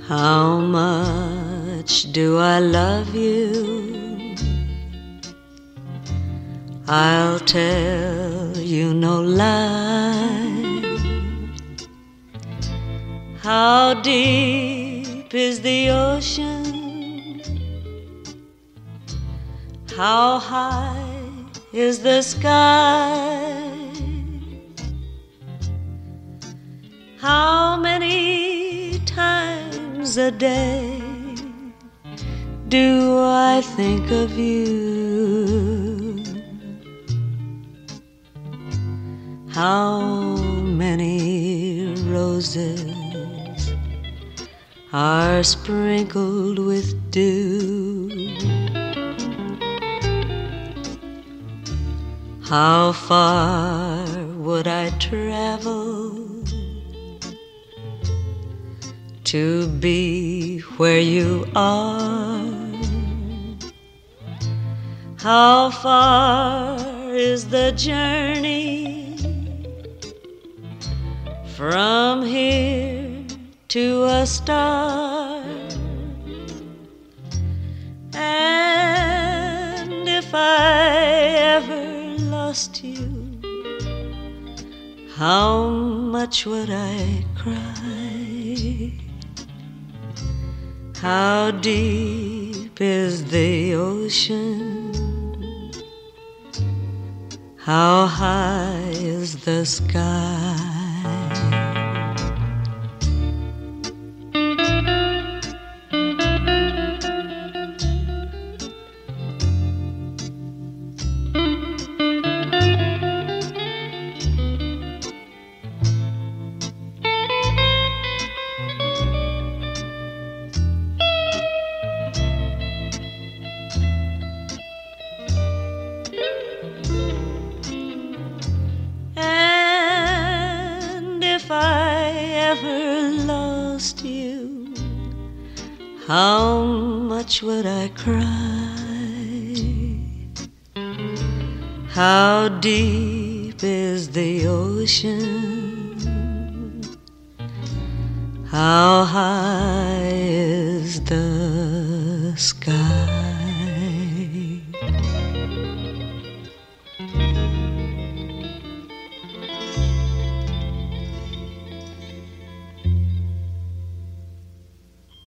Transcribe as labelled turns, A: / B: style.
A: How much do I love you? I'll tell you no lie. How deep is the ocean? How high is the sky? How many times a day do I think of you? How many roses are sprinkled with dew? How far would I travel to be where you are? How far is the journey from here to a star? And if I ever lost you, how much would I cry? How deep is the ocean? How high is the sky? If I ever lost you, how much would I cry? How deep is the ocean? How high is the sky?